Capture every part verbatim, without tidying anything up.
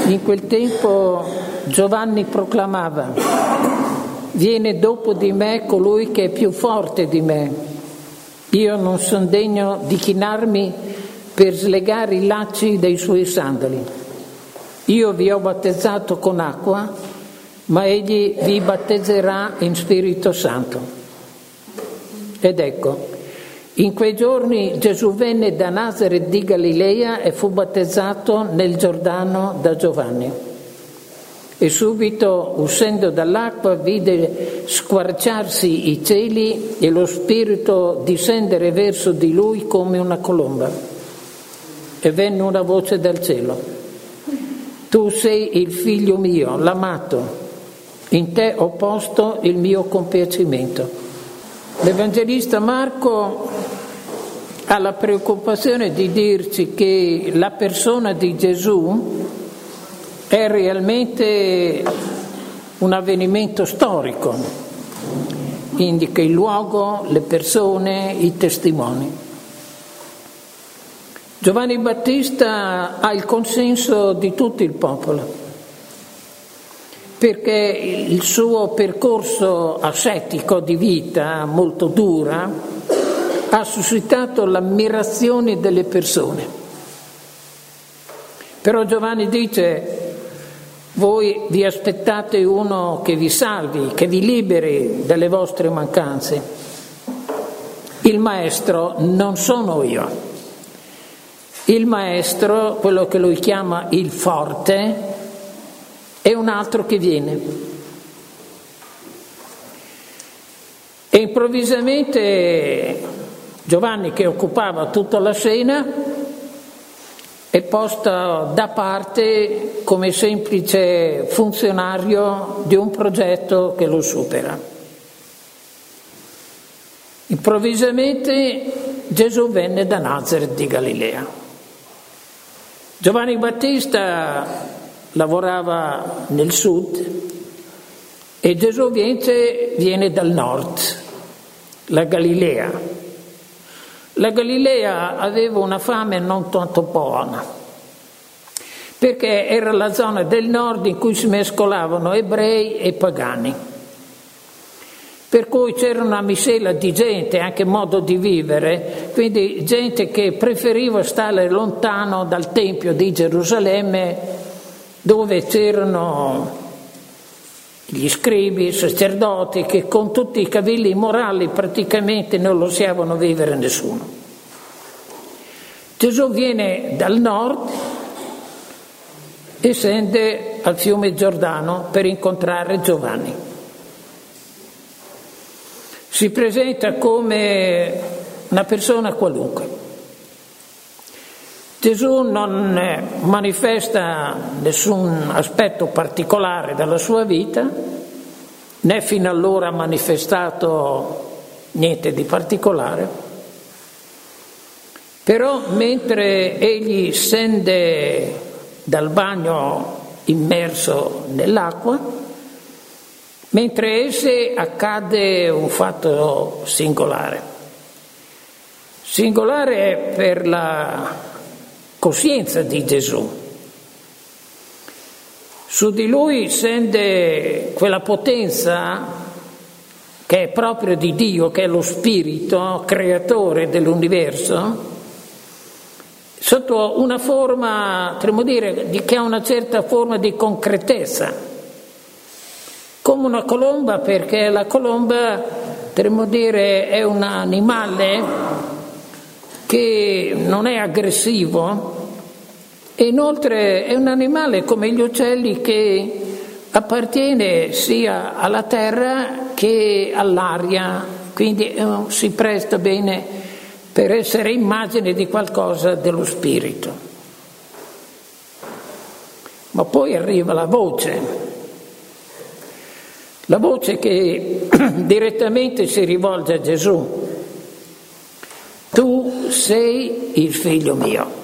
In quel tempo Giovanni proclamava: viene dopo di me colui che è più forte di me. Io non sono degno di chinarmi per slegare i lacci dei suoi sandali. Io vi ho battezzato con acqua, ma egli vi battezzerà in Spirito Santo. Ed ecco, in quei giorni Gesù venne da Nazaret di Galilea e fu battezzato nel Giordano da Giovanni. E subito, uscendo dall'acqua, vide squarciarsi i cieli e lo Spirito discendere verso di lui come una colomba. E venne una voce dal cielo: tu sei il figlio mio, l'amato, in te ho posto il mio compiacimento. L'Evangelista Marco ha la preoccupazione di dirci che la persona di Gesù è realmente un avvenimento storico, indica il luogo, le persone, i testimoni. Giovanni Battista ha il consenso di tutto il popolo, perché il suo percorso ascetico di vita molto dura ha suscitato l'ammirazione delle persone. Però Giovanni dice: voi vi aspettate uno che vi salvi, che vi liberi dalle vostre mancanze. Il maestro non sono io. Il maestro, quello che lui chiama il forte, è un altro che viene. E improvvisamente Giovanni, che occupava tutta la scena, è posto da parte come semplice funzionario di un progetto che lo supera. Improvvisamente Gesù venne da Nazaret di Galilea. Giovanni Battista lavorava nel sud e Gesù viene, viene dal nord, la Galilea. La Galilea aveva una fame non tanto buona, perché era la zona del nord in cui si mescolavano ebrei e pagani. Per cui c'era una miscela di gente, anche modo di vivere, quindi gente che preferiva stare lontano dal Tempio di Gerusalemme, dove c'erano gli scribi, i sacerdoti, che con tutti i cavilli morali praticamente non lo lasciavano vivere nessuno. Gesù viene dal nord e scende al fiume Giordano per incontrare Giovanni. Si presenta come una persona qualunque. Gesù non manifesta nessun aspetto particolare della sua vita, né fino allora ha manifestato niente di particolare, però mentre egli scende dal bagno immerso nell'acqua, mentre esce accade un fatto singolare. Singolare per la coscienza di Gesù. Su di lui scende quella potenza che è proprio di Dio, che è lo Spirito creatore dell'universo, sotto una forma, potremmo dire, che ha una certa forma di concretezza, come una colomba, perché la colomba, potremmo dire, è un animale che non è aggressivo e inoltre è un animale come gli uccelli che appartiene sia alla terra che all'aria, quindi eh, si presta bene per essere immagine di qualcosa dello spirito. Ma poi arriva la voce, la voce che direttamente si rivolge a Gesù: tu sei il figlio mio.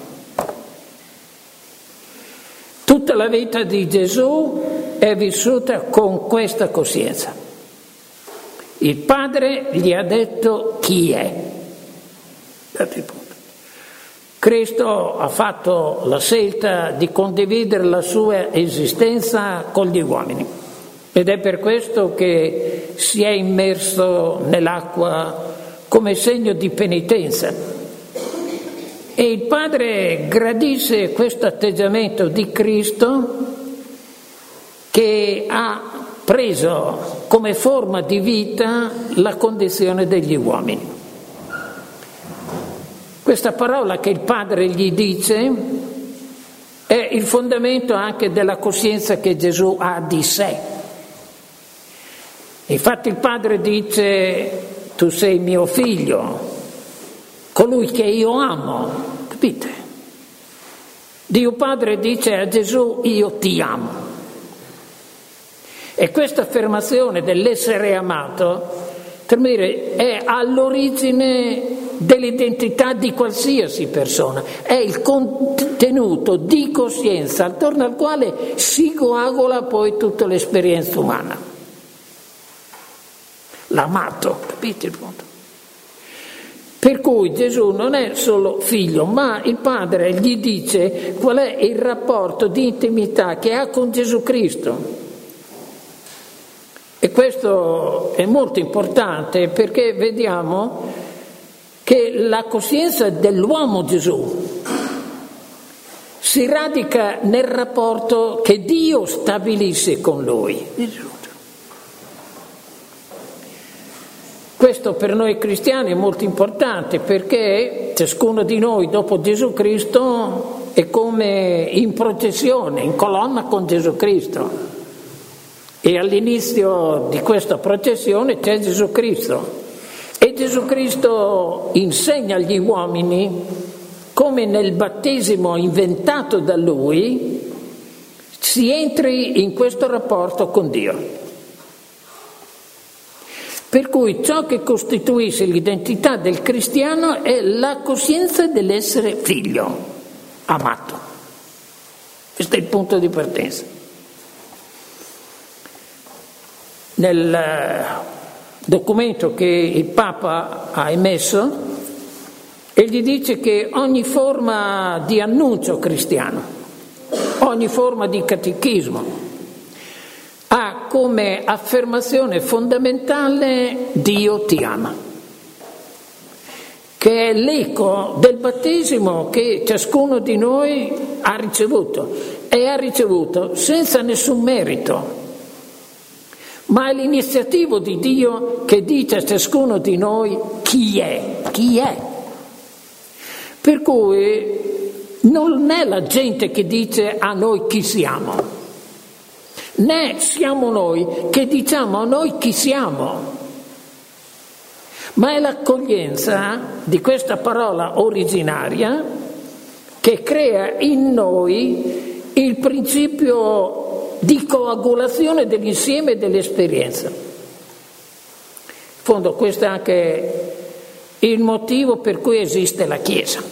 Tutta la vita di Gesù è vissuta con questa coscienza. Il Padre gli ha detto chi è. Cristo ha fatto la scelta di condividere la sua esistenza con gli uomini ed è per questo che si è immerso nell'acqua come segno di penitenza. E il Padre gradisce questo atteggiamento di Cristo che ha preso come forma di vita la condizione degli uomini. Questa parola che il Padre gli dice è il fondamento anche della coscienza che Gesù ha di sé. Infatti il Padre dice: tu sei mio figlio, colui che io amo, capite? Dio Padre dice a Gesù: io ti amo. E questa affermazione dell'essere amato, per dire, è all'origine dell'identità di qualsiasi persona, è il contenuto di coscienza attorno al quale si coagula poi tutta l'esperienza umana. L'amato, capite il punto? Per cui Gesù non è solo figlio, ma il Padre gli dice qual è il rapporto di intimità che ha con Gesù Cristo. E questo è molto importante perché vediamo che la coscienza dell'uomo Gesù si radica nel rapporto che Dio stabilisce con lui. Questo per noi cristiani è molto importante perché ciascuno di noi dopo Gesù Cristo è come in processione, in colonna con Gesù Cristo. E all'inizio di questa processione c'è Gesù Cristo. E Gesù Cristo insegna agli uomini come nel battesimo inventato da Lui si entri in questo rapporto con Dio. Per cui ciò che costituisce l'identità del cristiano è la coscienza dell'essere figlio, amato. Questo è il punto di partenza. Nel documento che il Papa ha emesso, egli dice che ogni forma di annuncio cristiano, ogni forma di catechismo ha come affermazione fondamentale Dio ti ama, che è l'eco del battesimo che ciascuno di noi ha ricevuto e ha ricevuto senza nessun merito. Ma è l'iniziativo di Dio che dice a ciascuno di noi chi è, chi è. Per cui non è la gente che dice a noi chi siamo, né siamo noi che diciamo a noi chi siamo, ma è l'accoglienza di questa parola originaria che crea in noi il principio di coagulazione dell'insieme dell'esperienza. In fondo questo è anche il motivo per cui esiste la Chiesa.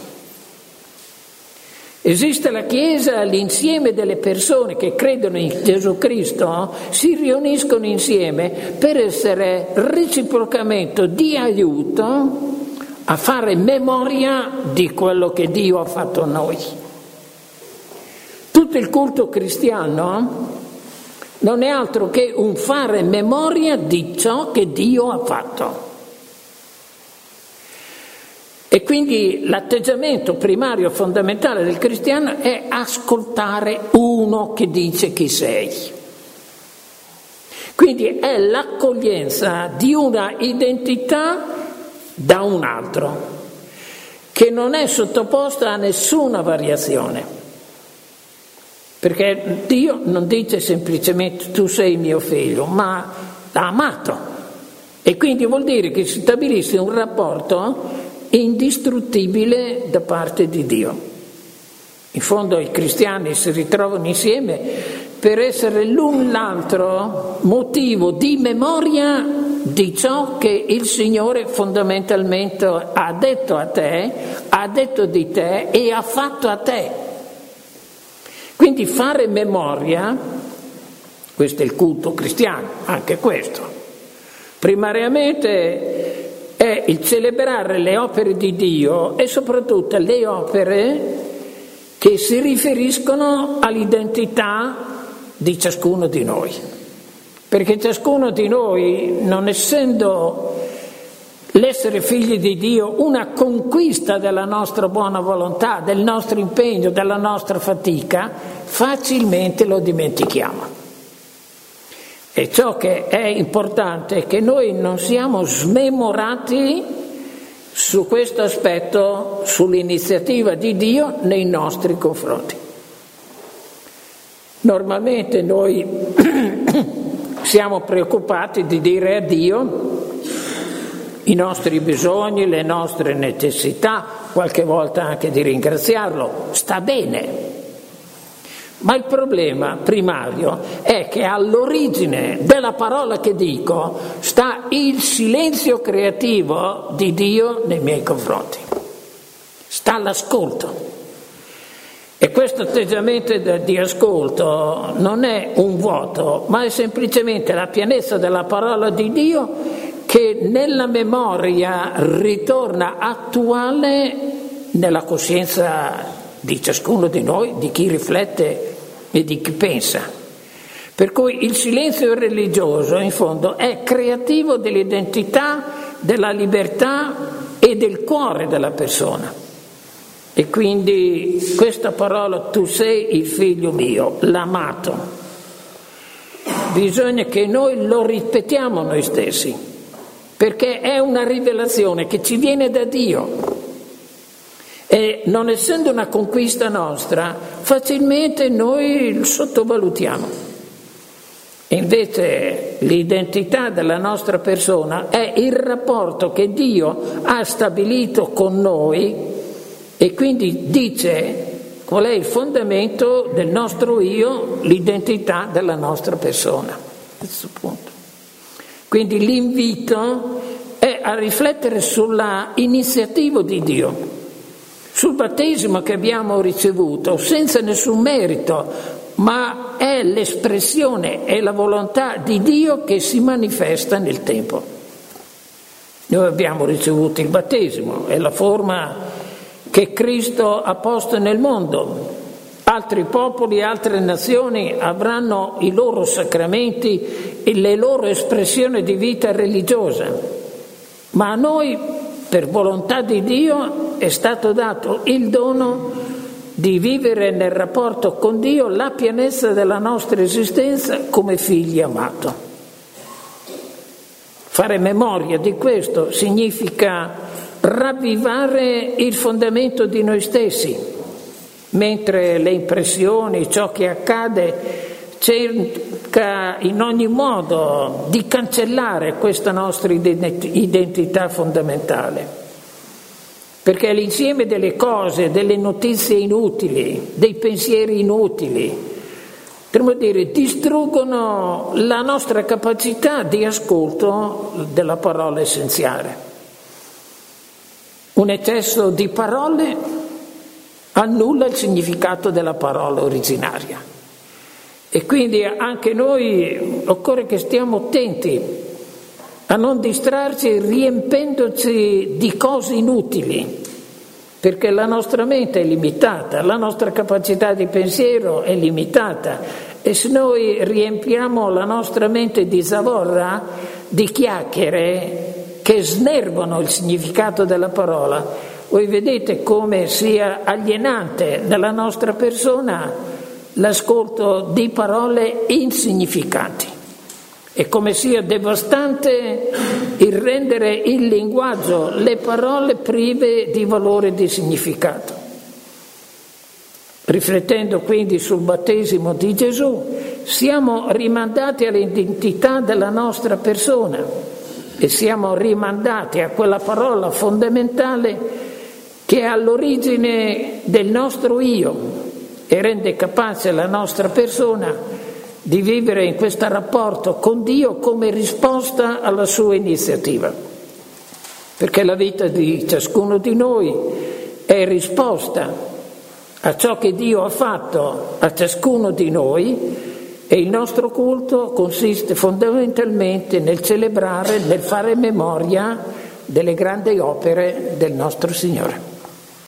Esiste la Chiesa, l'insieme delle persone che credono in Gesù Cristo si riuniscono insieme per essere reciprocamente di aiuto a fare memoria di quello che Dio ha fatto a noi. Tutto il culto cristiano non è altro che un fare memoria di ciò che Dio ha fatto. E quindi l'atteggiamento primario fondamentale del cristiano è ascoltare uno che dice chi sei. Quindi è l'accoglienza di una identità da un altro, che non è sottoposta a nessuna variazione. Perché Dio non dice semplicemente tu sei mio figlio, ma l'ha amato. E quindi vuol dire che si stabilisce un rapporto indistruttibile da parte di Dio. In fondo i cristiani si ritrovano insieme per essere l'un l'altro motivo di memoria di ciò che il Signore fondamentalmente ha detto a te, ha detto di te e ha fatto a te. Quindi fare memoria, questo è il culto cristiano, anche questo, primariamente è è il celebrare le opere di Dio e soprattutto le opere che si riferiscono all'identità di ciascuno di noi. Perché ciascuno di noi, non essendo l'essere figli di Dio una conquista della nostra buona volontà, del nostro impegno, della nostra fatica, facilmente lo dimentichiamo. E ciò che è importante è che noi non siamo smemorati su questo aspetto, sull'iniziativa di Dio nei nostri confronti. Normalmente noi siamo preoccupati di dire a Dio i nostri bisogni, le nostre necessità, qualche volta anche di ringraziarlo. Sta bene. Ma il problema primario è che all'origine della parola che dico sta il silenzio creativo di Dio nei miei confronti. Sta l'ascolto. E questo atteggiamento di ascolto non è un vuoto, ma è semplicemente la pienezza della parola di Dio che nella memoria ritorna attuale nella coscienza di ciascuno di noi, di chi riflette e di chi pensa. Per cui il silenzio religioso in fondo è creativo dell'identità, della libertà e del cuore della persona. E quindi questa parola, tu sei il figlio mio, l'amato, bisogna che noi lo ripetiamo noi stessi, perché è una rivelazione che ci viene da Dio. E non essendo una conquista nostra, facilmente noi il sottovalutiamo. E invece l'identità della nostra persona è il rapporto che Dio ha stabilito con noi e quindi dice qual è il fondamento del nostro io, l'identità della nostra persona. A questo punto. Quindi l'invito è a riflettere sulla iniziativa di Dio, sul battesimo che abbiamo ricevuto senza nessun merito, ma è l'espressione e la volontà di Dio che si manifesta nel tempo. Noi abbiamo ricevuto il battesimo, è la forma che Cristo ha posto nel mondo. Altri popoli, altre nazioni avranno i loro sacramenti e le loro espressioni di vita religiosa, ma a noi, per volontà di Dio, è stato dato il dono di vivere nel rapporto con Dio la pienezza della nostra esistenza come figli amato. Fare memoria di questo significa ravvivare il fondamento di noi stessi, mentre le impressioni, ciò che accade, cerca in ogni modo di cancellare questa nostra identità fondamentale. Perché l'insieme delle cose, delle notizie inutili, dei pensieri inutili, potremmo dire, distruggono la nostra capacità di ascolto della parola essenziale. Un eccesso di parole annulla il significato della parola originaria. E quindi anche noi occorre che stiamo attenti a non distrarci riempendoci di cose inutili, perché la nostra mente è limitata, la nostra capacità di pensiero è limitata e se noi riempiamo la nostra mente di zavorra, di chiacchiere che snervano il significato della parola, voi vedete come sia alienante nella nostra persona l'ascolto di parole insignificanti. E come sia devastante il rendere il linguaggio, le parole prive di valore e di significato. Riflettendo quindi sul battesimo di Gesù, siamo rimandati all'identità della nostra persona e siamo rimandati a quella parola fondamentale che è all'origine del nostro io e rende capace la nostra persona di vivere in questo rapporto con Dio come risposta alla sua iniziativa. Perché la vita di ciascuno di noi è risposta a ciò che Dio ha fatto a ciascuno di noi e il nostro culto consiste fondamentalmente nel celebrare, nel fare memoria delle grandi opere del nostro Signore.